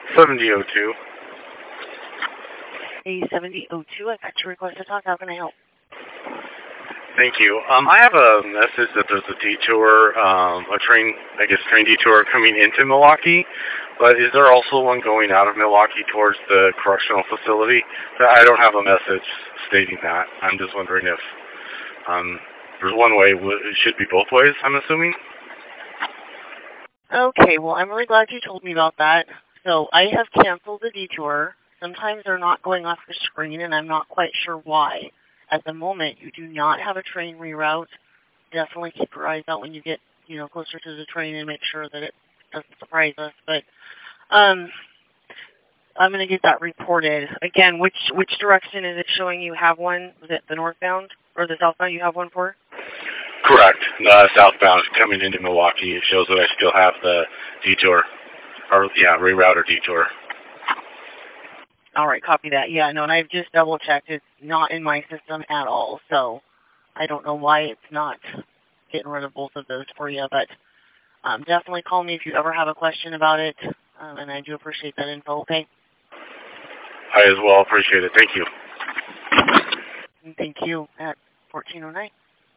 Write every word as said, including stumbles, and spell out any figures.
seventy oh two. A seventy oh two, I got your request to talk. How can I help? Thank you. Um, I have a message that there's a detour, um, a train, I guess, train detour coming into Milwaukee, but is there also one going out of Milwaukee towards the correctional facility? I don't have a message stating that. I'm just wondering if um, there's one way, it should be both ways, I'm assuming? Okay, well, I'm really glad you told me about that. So I have canceled the detour. Sometimes they're not going off the screen, and I'm not quite sure why. At the moment, you do not have a train reroute. Definitely keep your eyes out when you get, you know, closer to the train and make sure that it doesn't surprise us. But um, I'm going to get that reported. Again, which which direction is it showing you have one? Was it the northbound or the southbound you have one for? Correct. Uh, southbound coming into Milwaukee. It shows that I still have the detour. Or, yeah, reroute or detour. All right, copy that. Yeah, no, and I've just double-checked. It's not in my system at all, so I don't know why it's not getting rid of both of those for you, but um, definitely call me if you ever have a question about it, um, and I do appreciate that info, okay? I as well appreciate it. Thank you. And thank you at fourteen oh nine.